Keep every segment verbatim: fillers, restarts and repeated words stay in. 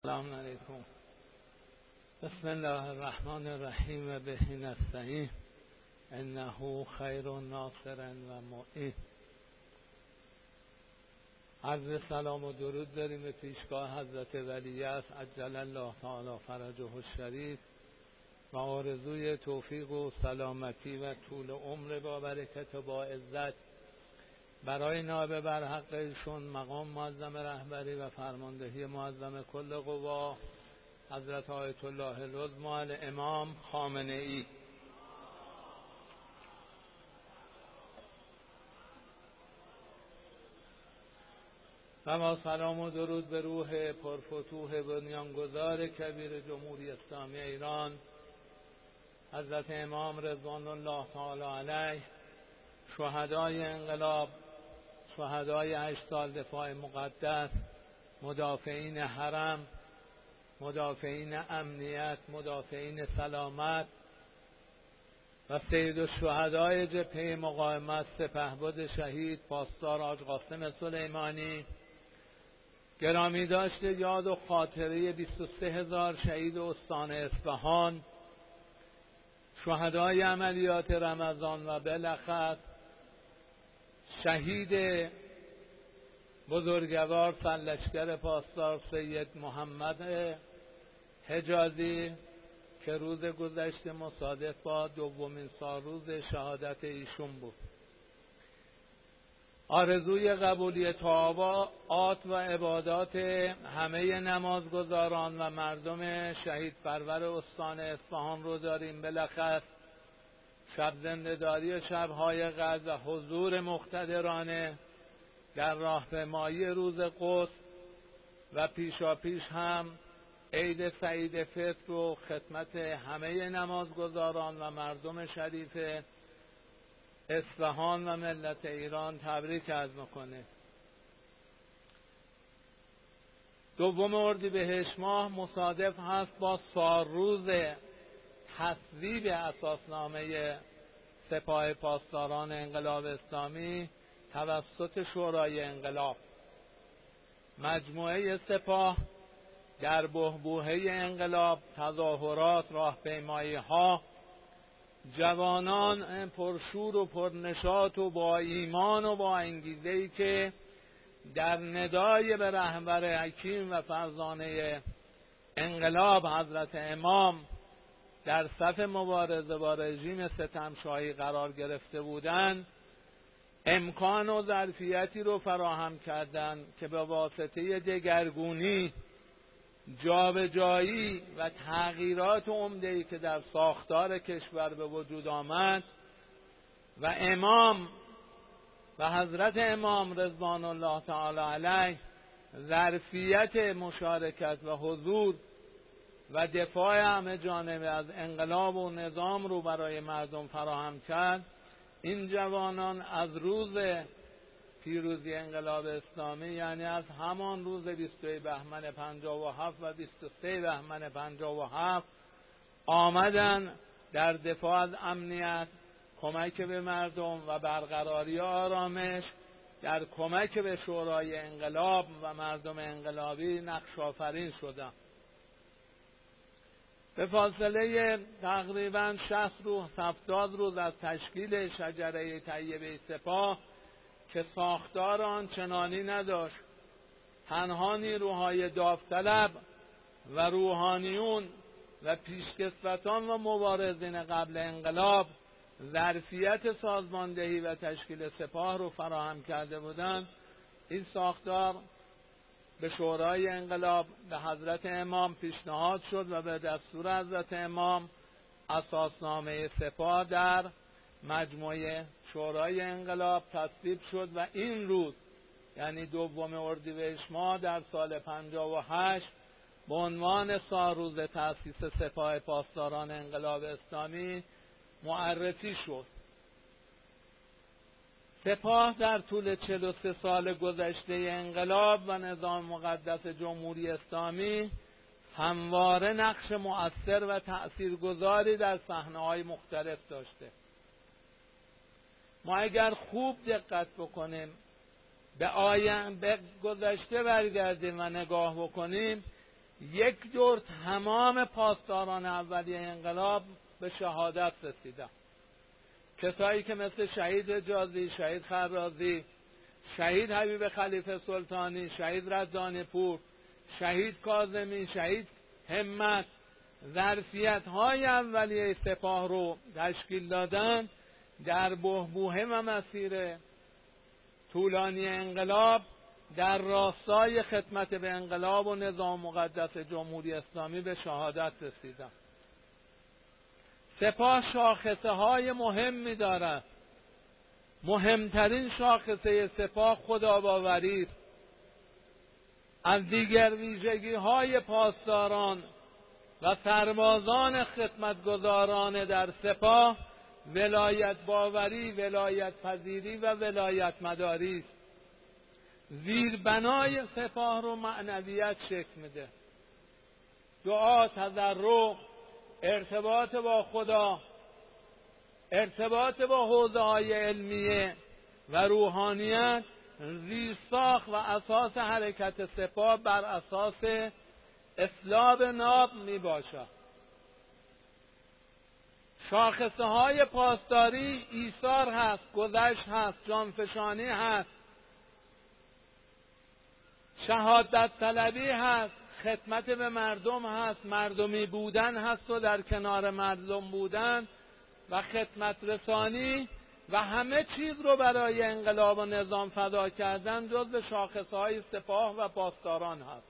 السلام علیکم. بسم الله الرحمن الرحیم و به نستعین انه خیر ناصر و معین. عرض سلام و درود داریم به پیشگاه حضرت ولیعصر عجل الله تعالی فرجه الشریف و آرزوی توفیق و سلامتی و طول عمر با برکت و با عزت برای نائب برحق ایشون مقام معظم رهبری و فرماندهی معظم کل قوا حضرت آیت الله العظمی الامام خامنه ای. و با سلام و درود به روح پرفتوح بنیانگذار کبیر جمهوری اسلامی ایران حضرت امام رضوان الله تعالی علیه، شهدای انقلاب، شهدای هشت سال دفاع مقدس، مدافعین حرم، مدافعین امنیت، مدافعین سلامت و سید الشهدای جبهه مقاومت سپهبد شهید پاسدار حاج قاسم سلیمانی، گرامی داشته یاد و خاطره بیست و سه هزار شهید استان اصفهان، شهدای عملیات رمضان و بالاخص شهید بزرگوار سرلشکر پاسدار سید محمد حجازی که روز گذشته مصادف با دومین سالروز شهادت ایشون بود. آرزوی قبولی طاعات و عبادات همه نمازگزاران و مردم شهید پرور استان اصفهان رو داریم. بالاخص شب زنده‌داری و شب‌های قدر و حضور مقتدرانه در راهپیمایی روز قدس و پیشاپیش هم عید سعید فطر رو خدمت همه نمازگزاران و مردم شریف اصفهان و ملت ایران تبریک عرض میکنه. دوم اردیبهشت ماه مصادف هست با سالروز تصویب اساسنامه سپاه پاسداران انقلاب اسلامی توسط شورای انقلاب. مجموعه سپاه در بحبوحه انقلاب، تظاهرات، راهپیمایی ها، جوانان پرشور و پرنشاط و با ایمان و با انگیزه‌ای که در ندای به رهبر حکیم و فرزانه انقلاب حضرت امام در صف مبارزه با رژیم ستمشاهی قرار گرفته بودند، امکان و ظرفیتی رو فراهم کردند که به واسطه دگرگونی، جابجایی و تغییرات عمده‌ای که در ساختار کشور به وجود آمد و امام و حضرت امام رضوان الله تعالی علیه ظرفیت مشارکت و حضور و دفاع همه جانبه از انقلاب و نظام رو برای مردم فراهم کرد، این جوانان از روز پیروزی انقلاب اسلامی، یعنی از همان روز بیست و یک بهمن پنجاه و هفت و بیست و سه بهمن پنجاه و هفت آمدن در دفاع از امنیت، کمک به مردم و برقراری آرامش، در کمک به شورای انقلاب و مردم انقلابی نقش آفرین شدند. به فاصله تقریباً شصت روز هفتاد روز از تشکیل شجره طیبه سپاه که ساختار آن چنانی نداشت، تنها نیروهای داوطلب و روحانیون و پیشکسوتان و مبارزین قبل انقلاب ظرفیت سازماندهی و تشکیل سپاه رو فراهم کرده بودند. این ساختار به شورای انقلاب به حضرت امام پیشنهاد شد و به دستور حضرت امام اساسنامه سپاه در مجموعه شورای انقلاب تصویب شد و این روز، یعنی دوم اردیبهشت ماه در سال پنجاه و هشت، به عنوان سالروز تأسیس سپاه پاسداران انقلاب اسلامی معرفی شد. سپاه در طول چهل و سه سال گذشته انقلاب و نظام مقدس جمهوری اسلامی همواره نقش مؤثر و تأثیرگذاری در صحنه‌های مختلف داشته. ما اگر خوب دقت بکنیم، به آینده، به گذشته برگردیم و نگاه بکنیم، یک دور تمام پاسداران اولیه انقلاب به شهادت رسیدن. کسایی که مثل شهید حجازی، شهید خرازی، شهید حبیب خلیفه سلطانی، شهید رزانی پور، شهید کاظمی، شهید همت، ظرفیت‌های اولیه سپاه رو تشکیل دادن. در بحبوحه و مسیر طولانی انقلاب در راستای خدمت به انقلاب و نظام مقدس جمهوری اسلامی به شهادت رسیدن. سپاه شاخصه های مهمی دارد. مهمترین شاخصه سپاه خداباوری است. از دیگر ویژگی های پاسداران و سربازان خدمتگزاران در سپاه ولایت باوری، ولایت پذیری و ولایت مداری است. زیربنای سپاه رو معنویت شکل میده. دعا، تضرع، ارتباط با خدا، ارتباط با حوزه های علمیه و روحانیت زیرساخت و اساس حرکت سپاه بر اساس اسلام ناب می باشد. شاخصه های پاسداری ایثار هست، گذشت هست، جانفشانی هست، شهادت طلبی هست، خدمت به مردم هست، مردمی بودن هست و در کنار مردم بودن و خدمت رسانی و همه چیز رو برای انقلاب و نظام فدا کردن جزو شاخصه های سپاه و پاسداران هست.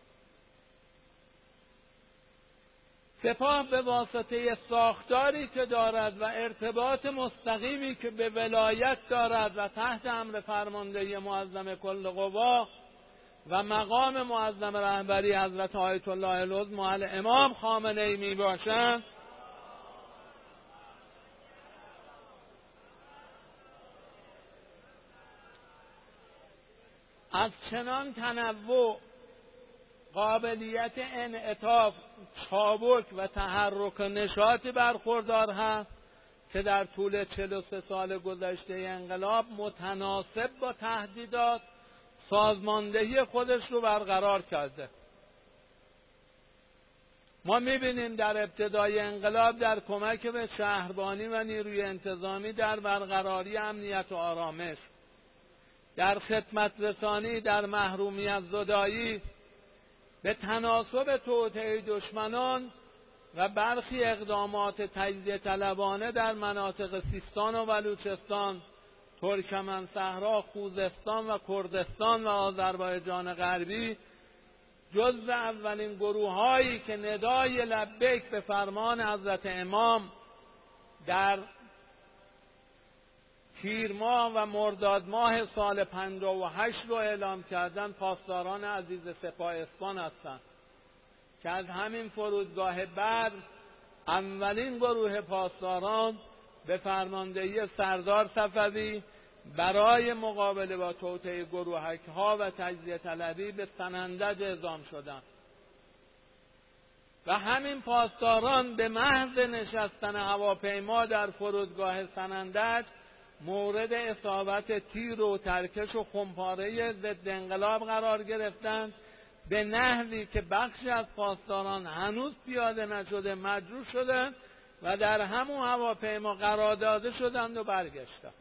سپاه به واسطه ساختاری که دارد و ارتباط مستقیمی که به ولایت دارد و تحت امر فرماندهی معظم کل قوا و مقام معظم رهبری حضرت آیت الله العظمی الامام خامنه ای می باشند، از چنان تنوع، قابلیت انعطاف، چابک و تحرک و نشاطی برخوردار هست که در طول چهل و سه سال گذشته انقلاب متناسب با تهدیدات سازماندهی خودش رو برقرار کرده. ما میبینیم در ابتدای انقلاب در کمک به شهربانی و نیروی انتظامی در برقراری امنیت و آرامش، در خدمت رسانی، در محرومیت زدایی، به تناسب توطئه دشمنان و برخی اقدامات تجزیه طلبانه در مناطق سیستان و بلوچستان، ترکمن صحرا، خوزستان و کردستان و آذربایجان غربی جزو اولین گروه هایی که ندای لبیک به فرمان حضرت امام در تیر ماه و مرداد ماه سال پنجاه و هشت رو اعلام کردن پاسداران عزیز سپاه اسپان هستند که از همین فرودگاه بدر اولین گروه پاسداران به فرماندهی سردار صفوی برای مقابله با توطئه گروهک‌ها و تجزیه طلبی به سنندج اعزام شدند و همین پاسداران به محض نشستن هواپیما در فرودگاه سنندج مورد اصابت تیر و ترکش و خمپاره ضد انقلاب قرار گرفتند، به نحوی که بخشی از پاسداران هنوز پیاده نشده مجروح شدند و در همون هواپیما قرار داده شدند و برگشتند.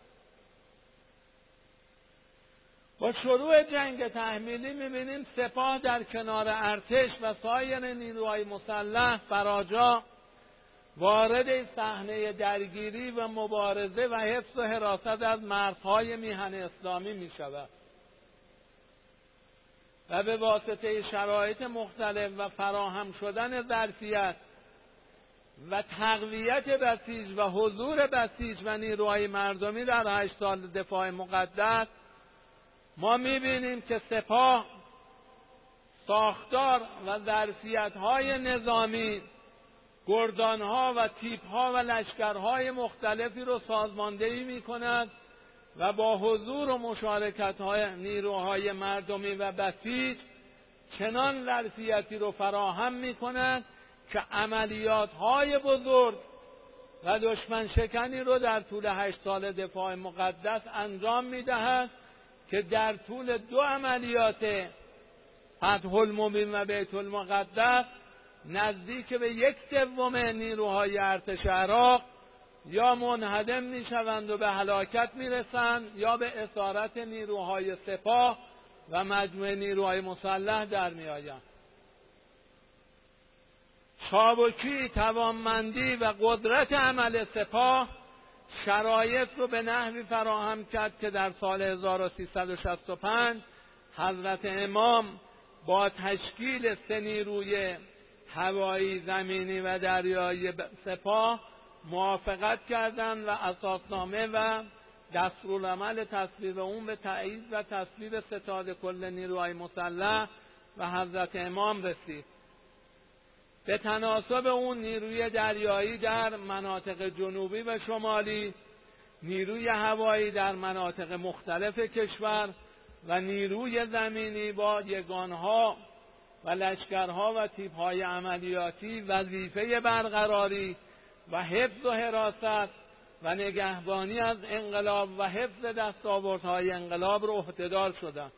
با شروع جنگ تحمیلی می‌بینیم سپاه در کنار ارتش و سایر نیروهای مسلح فراجا وارد صحنه درگیری و مبارزه و حفظ و حراست از مرزهای میهن اسلامی می‌شود و به واسطه شرایط مختلف و فراهم شدن ظرفیت و تقویت بسیج و حضور بسیج و نیروهای مردمی در هشت سال دفاع مقدس ما می‌بینیم که سپاه ساختار و ظرفیت‌های نظامی، گردان‌ها و تیپ‌ها و لشکرهای مختلفی رو سازماندهی می‌کند و با حضور و مشارکت‌های نیروهای مردمی و بسیج چنان ظرفیتی رو فراهم می‌کند که عملیات‌های بزرگ و دشمن شکنی رو در طول هشت سال دفاع مقدس انجام می‌دهد که در طول دو عملیات فتح المبین و بیت المقدس نزدیک به یک سوم نیروهای ارتش عراق یا منهدم میشوند و به هلاکت میرسند یا به اسارت نیروهای سپاه و مجموعه نیروهای مسلح در میآیند. چابکی، توانمندی و قدرت عمل سپاه شرایط رو به نحوی فراهم کرد که در سال هزار و سیصد و شصت و پنج حضرت امام با تشکیل سه نیروی هوایی، زمینی و دریایی سپاه موافقت کردند و اساسنامه و دستورالعمل تصویب اون به تایید و تصویب ستاد کل نیروهای مسلح و حضرت امام رسید. به تناسب اون نیروی دریایی در مناطق جنوبی و شمالی، نیروی هوایی در مناطق مختلف کشور و نیروی زمینی با یگانها و لشکرها و تیپ‌های عملیاتی وظیفه برقراری و حفظ و حراست و نگهبانی از انقلاب و حفظ دستاوردهای انقلاب رو عهده‌دار شدند.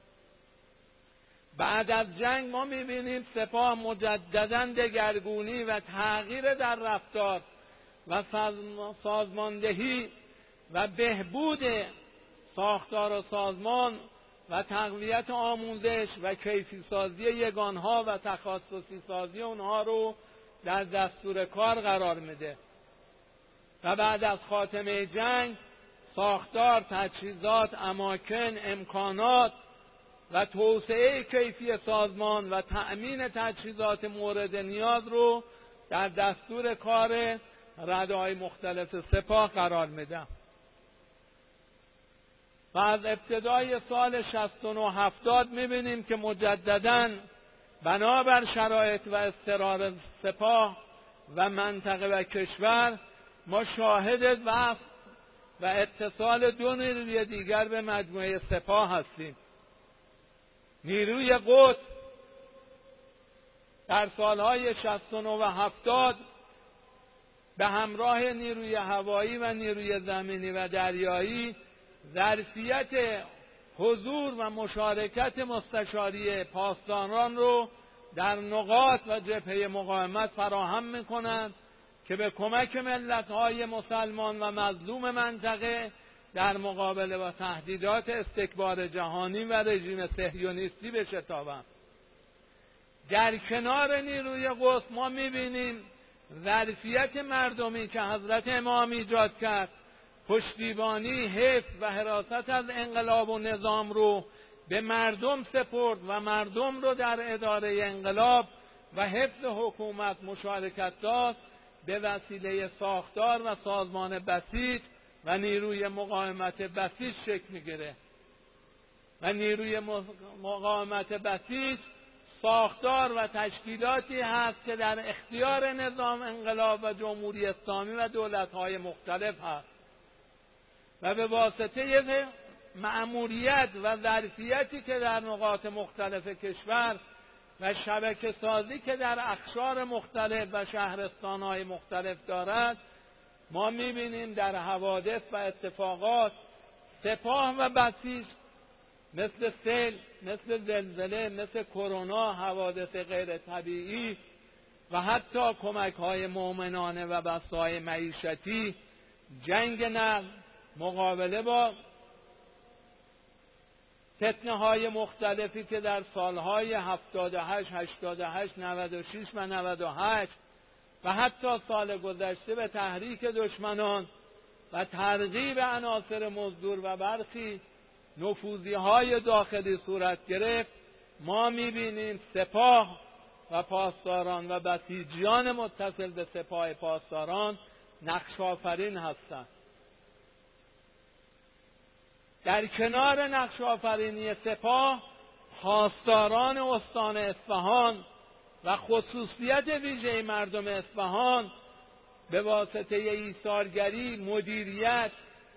بعد از جنگ ما می‌بینیم سپاه مجدداً دگرگونی و تغییر در رفتار و سازماندهی و بهبود ساختار و سازمان و تقویت آموزش و کیفی سازی یگانها و تخصصی سازی اونها رو در دستور کار قرار میده و بعد از خاتمه جنگ ساختار، تجهیزات، اماکن، امکانات و توسعه کیفی سازمان و تأمین تجهیزات مورد نیاز رو در دستور کار رده‌های مختلف سپاه قرار میده. و از ابتدای سال شصت و نه هفتاد میبینیم که مجدداً بنابر شرایط و اضطرار سپاه و منطقه و کشور ما شاهد وصل و اتصال دو نیروی دیگر به مجموعه سپاه هستیم. نیروی قدس در سالهای شصت و نه و هفتاد به همراه نیروی هوایی و نیروی زمینی و دریایی ظرفیت حضور و مشارکت مستشاری پاسداران رو در نقاط و جبهه مقاومت فراهم می‌کنند که به کمک ملت‌های مسلمان و مظلوم منطقه در مقابله با تهدیدات استکبار جهانی و رژیم صهیونیستی بشتابند. در کنار نیروی قدس ما می‌بینیم ظرفیت مردمی که حضرت امام ایجاد کرد پشتیبانی، حفظ و حراست از انقلاب و نظام رو به مردم سپرد و مردم رو در اداره انقلاب و حفظ حکومت مشارکت داد به وسیله ساختار و سازمان بسیج و نیروی مقاومت بسیج شکل میگیره. و نیروی مقاومت بسیج ساختار و تشکیلاتی هست که در اختیار نظام انقلاب و جمهوری اسلامی و دولت‌های مختلف هست و به واسطه مأموریت و ظرفیتی که در نقاط مختلف کشور و شبکه سازی که در اقشار مختلف و شهرستان‌های مختلف دارد، ما می‌بینیم در حوادث و اتفاقات سپاه و بسیج مثل سیل، مثل زلزله، مثل کرونا، حوادث غیر طبیعی و حتی کمک‌های مومنانه و بساطهای معیشتی، جنگ نفت، مقابله با فتنه‌های مختلفی که در سالهای هفتاد و هشت، هشتاد و هشت، نود و شش و نود و هشت و حتی سال گذشته به تحریک دشمنان و ترغیب عناصر مزدور و برخی نفوذی‌های داخلی صورت گرفت، ما می‌بینیم سپاه و پاسداران و بسیجیان متصل به سپاه پاسداران نقش آفرین هستند. در کنار نقش آفرینی سپاه، پاسداران استان اصفهان و خصوصیت ویژه مردم اصفهان به واسطه ایثارگری، مدیریت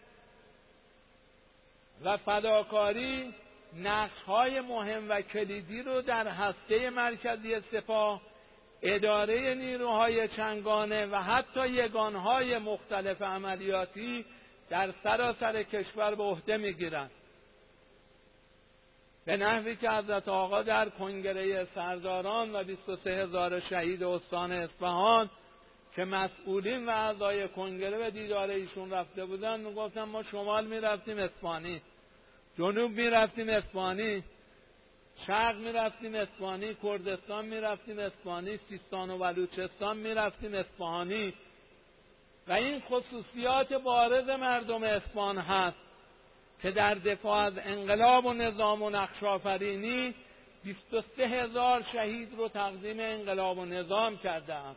و فداکاری نقش‌های مهم و کلیدی رو در هسته مرکزی سپاه، اداره نیروهای چنگانه و حتی یگانهای مختلف عملیاتی در سراسر کشور به عهده می‌گیرند. به نحوی که حضرت آقا در کنگره سرداران و بیست و سه هزار شهید استان اصفهان که مسئولین و اعضای کنگره به دیدار ایشون رفته بودن میگفتن ما شمال میرفتیم اصفهانی، جنوب میرفتیم اصفهانی، شرق میرفتیم اصفهانی، کردستان میرفتیم اصفهانی، سیستان و بلوچستان میرفتیم اصفهانی. و این خصوصیات بارز مردم اصفهان هست که در دفاع از انقلاب و نظام و نقش آفرینی بیست و سه هزار شهید رو تقدیم انقلاب و نظام کردند.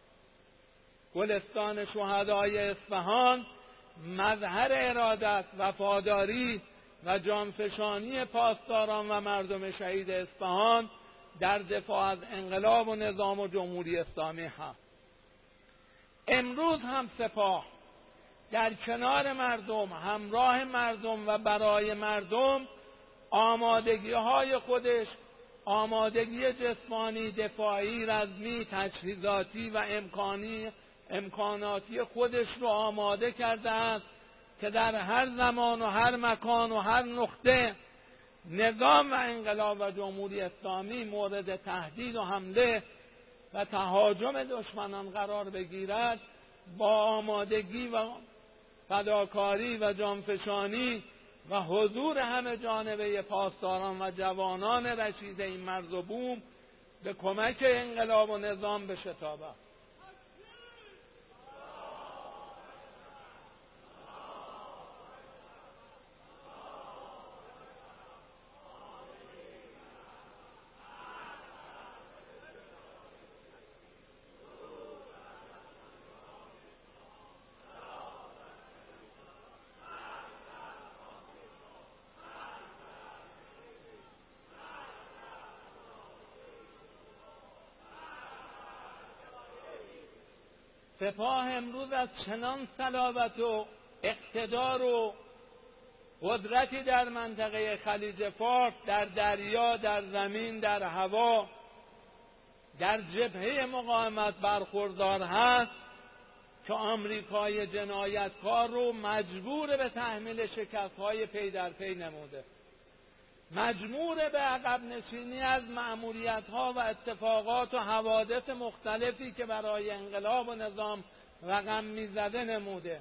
گلستان شهدای اصفهان مظهر ارادت، وفاداری و جانفشانی پاسداران و مردم شهید اصفهان در دفاع از انقلاب و نظام و جمهوری اسلامی هست. امروز هم سپاه در کنار مردم، همراه مردم و برای مردم آمادگی های خودش، آمادگی جسمانی، دفاعی، رزمی، تجهیزاتی و امکانی امکاناتی خودش رو آماده کرده است که در هر زمان و هر مکان و هر نقطه نظام و انقلاب و جمهوری اسلامی مورد تهدید و حمله و تهاجم دشمنان قرار بگیرد، با آمادگی و فداکاری و جانفشانی و حضور همه جانبه پاسداران و جوانان رشید این مرز و بوم به کمک انقلاب و نظام بشتابد. سپاه امروز از چنان صلابت و اقتدار و قدرتی در منطقه خلیج فارس، در دریا، در زمین، در هوا، در جبهه مقاومت برخوردار هست که آمریکای جنایتکار رو مجبور به تحمیل شکست‌های پی در پی نموده، مجبور به عقب نشینی از مأموریت‌ها و اتفاقات و حوادث مختلفی که برای انقلاب و نظام رقم می‌زده نموده.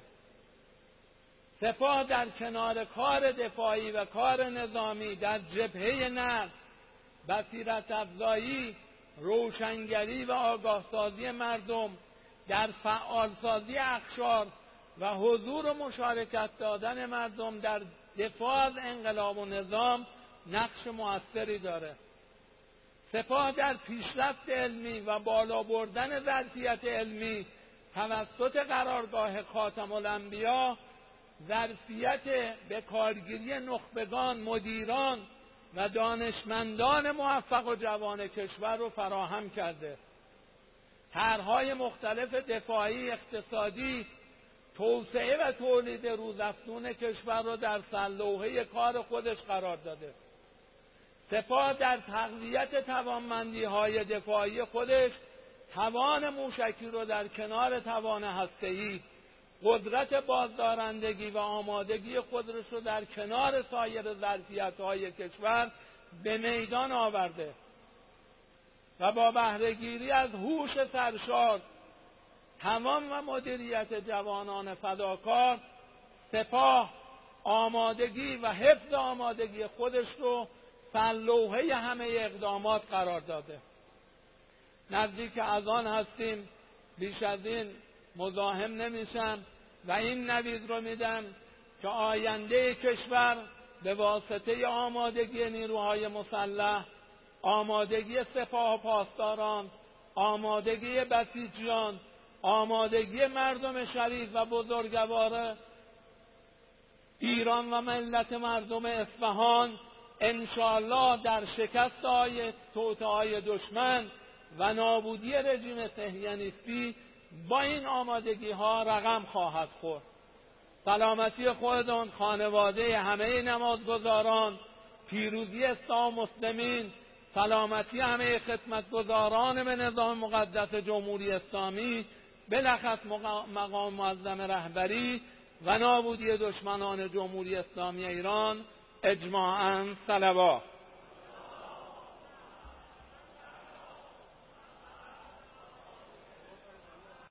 سپاه در کنار کار دفاعی و کار نظامی در جبهه نقد، بصیرت افزایی، روشنگری و آگاهسازی مردم، در فعالسازی اقشار و حضور و مشارکت دادن مردم در دفاع از انقلاب و نظام نقش موثری داره. سپاه در پیشرفت علمی و بالا بردن ظرفیت علمی توسط قرارگاه خاتم الانبیا ظرفیت به کارگیری نخبگان، مدیران و دانشمندان موفق و جوان کشور رو فراهم کرده. طرح‌های مختلف دفاعی، اقتصادی، توسعه و تولید روزافزون کشور رو در سرلوحه کار خودش قرار داده. سپاه در تقویت توانمندی‌های دفاعی خودش توان موشکی رو در کنار توان هسته‌ای، قدرت بازدارندگی و آمادگی خودش رو در کنار سایر ظرفیت‌های کشور به میدان آورده و با بهره‌گیری از هوش سرشار، توان و مدیریت جوانان فداکار، سپاه آمادگی و حفظ آمادگی خودش رو سرلوحه همه اقدامات قرار داده. نزدیک از آن هستیم، بیش از این مزاحم نمیشم و این نوید رو میدم که آینده کشور به واسطه آمادگی نیروهای مسلح، آمادگی سپاه و پاسداران، آمادگی بسیجیان، آمادگی مردم شریف و بزرگوار ایران و ملت مردم اصفهان انشاءالله در شکست های توطئه‌های دشمن و نابودی رژیم صهیونیستی با این آمادگی ها رقم خواهد خورد. سلامتی خودتون، خانواده همه نمازگزاران، پیروزی اسلام مسلمین، سلامتی همه خدمتگزاران به نظام مقدس جمهوری اسلامی، بلخص مقام معظم رهبری و نابودی دشمنان جمهوری اسلامی ایران اجماعاً صلوات.